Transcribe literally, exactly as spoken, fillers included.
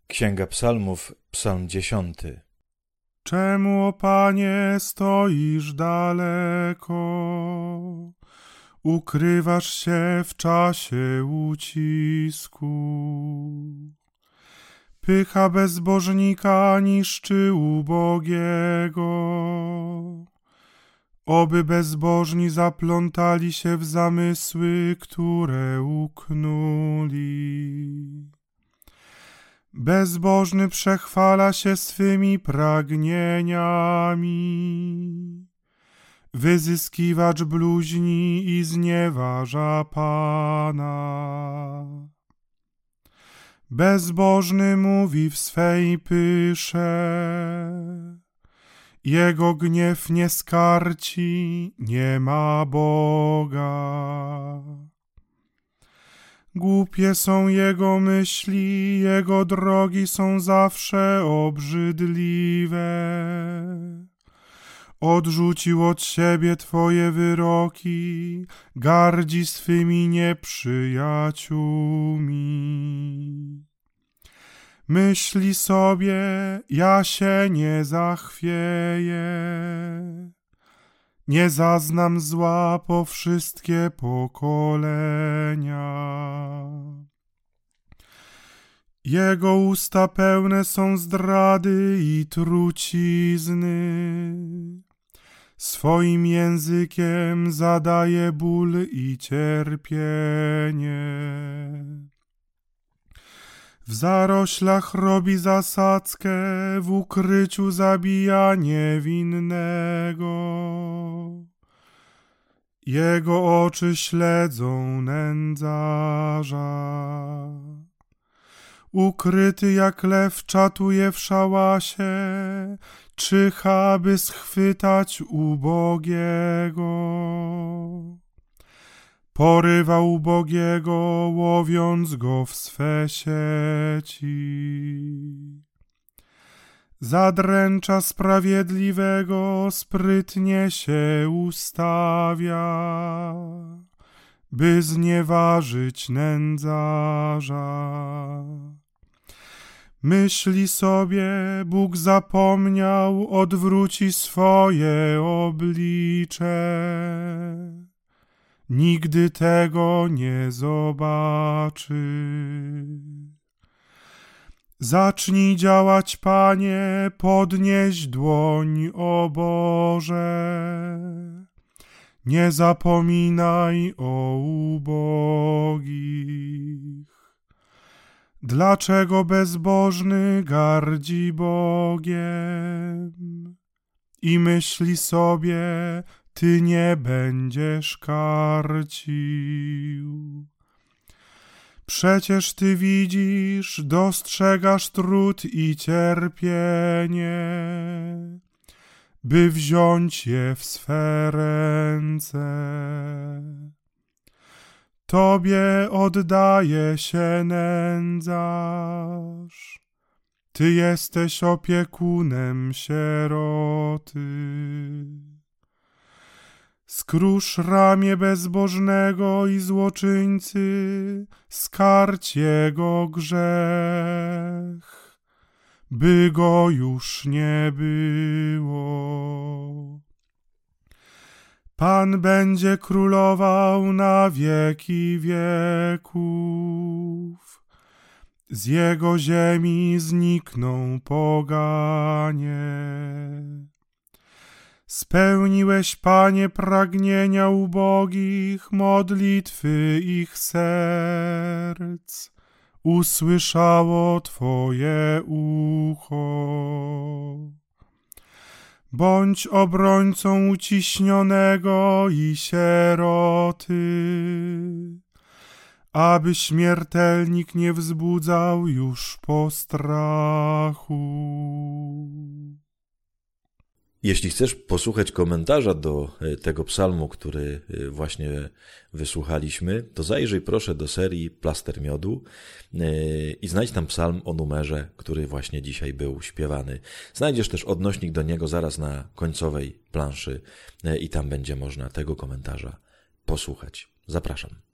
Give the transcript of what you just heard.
Księga Psalmów, Psalm dziesiąty. Czemu, o Panie, stoisz daleko? Ukrywasz się w czasie ucisku. Pycha bezbożnika niszczy ubogiego. Oby bezbożni zaplątali się w zamysły, które uknuli. Bezbożny przechwala się swymi pragnieniami. Wyzyskiwacz bluźni i znieważa Pana. Bezbożny mówi w swej pysze. Jego gniew nie skarci, nie ma Boga. Głupie są jego myśli, jego drogi są zawsze obrzydliwe. Odrzucił od siebie twoje wyroki, gardzi swymi nieprzyjaciółmi. Myśli sobie, ja się nie zachwieję. Nie zaznam zła po wszystkie pokolenia. Jego usta pełne są zdrady i trucizny. Swoim językiem zadaje ból i cierpienie. W zaroślach robi zasadzkę, w ukryciu zabija niewinnego. Jego oczy śledzą nędzarza. Ukryty jak lew czatuje w szałasie, czyha, by schwytać ubogiego. Porywa ubogiego, łowiąc go w swe sieci. Zadręcza sprawiedliwego, sprytnie się ustawia, by znieważyć nędzarza. Myśli sobie, Bóg zapomniał, odwróci swoje oblicze. Nigdy tego nie zobaczy. Zacznij działać, Panie, podnieś dłoń, o Boże. Nie zapominaj o ubogich. Dlaczego bezbożny gardzi Bogiem i myśli sobie, Ty nie będziesz karcił? Przecież Ty widzisz, dostrzegasz trud i cierpienie, by wziąć je w swe ręce. Tobie oddaje się nędzarz, Ty jesteś opiekunem sieroty. Skrusz ramię bezbożnego i złoczyńcy, skarć jego grzech, by go już nie było. Pan będzie królował na wieki wieków, z jego ziemi znikną poganie. Spełniłeś, Panie, pragnienia ubogich, modlitwy ich serc. Usłyszało Twoje ucho. Bądź obrońcą uciśnionego i sieroty, aby śmiertelnik nie wzbudzał już postrachu. Jeśli chcesz posłuchać komentarza do tego psalmu, który właśnie wysłuchaliśmy, to zajrzyj proszę do serii Plaster Miodu i znajdź tam psalm o numerze, który właśnie dzisiaj był śpiewany. Znajdziesz też odnośnik do niego zaraz na końcowej planszy i tam będzie można tego komentarza posłuchać. Zapraszam.